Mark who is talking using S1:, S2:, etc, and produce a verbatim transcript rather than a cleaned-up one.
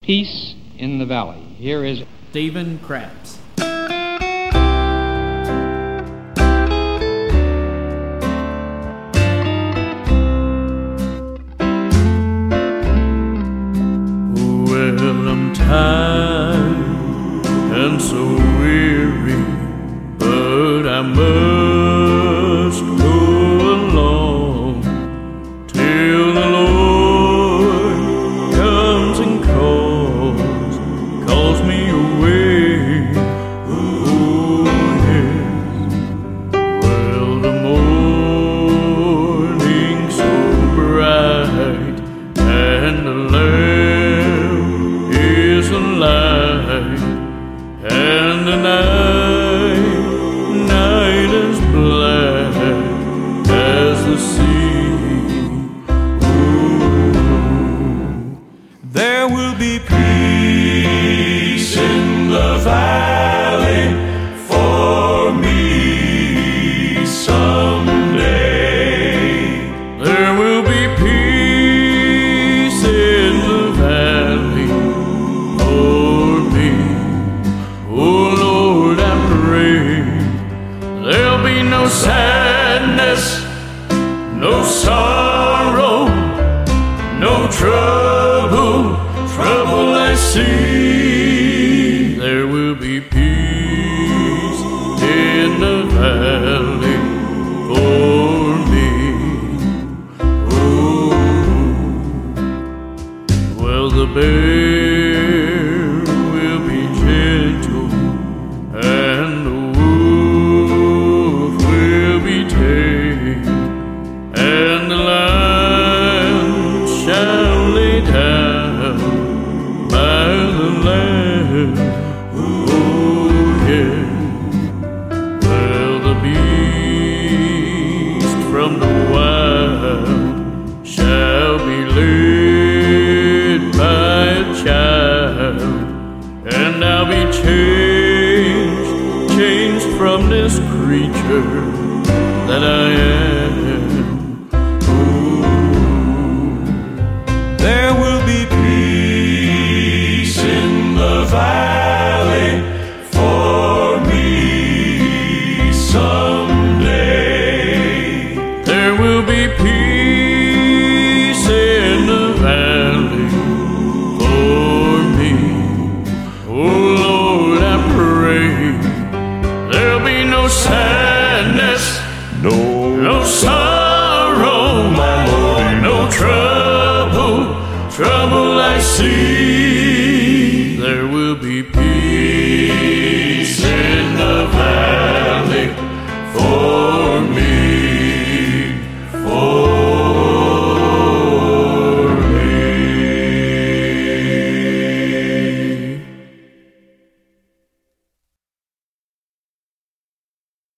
S1: Peace in the Valley. Here is
S2: Stephen Krabs.
S3: Well, I'm tired and so weary, but I must go along till the Lord comes and calls, calls me away. Oh, yes. Well, the morning's so bright and the lamp is a light, and the night, night is black as the sea. Ooh. There will be peace in the valley for me someday. There will be peace in the valley for me. Oh Lord, I pray there'll be no sadness, no sorrow, no trouble, trouble I see. There will be peace in the valley for me. Oh, well, the bear will be gentle and the wolf will be tame, and the lion shall lay down by the lamb. Oh, yeah. Well, the beast from the wild shall be led by a child, and I'll be changed, changed from this creature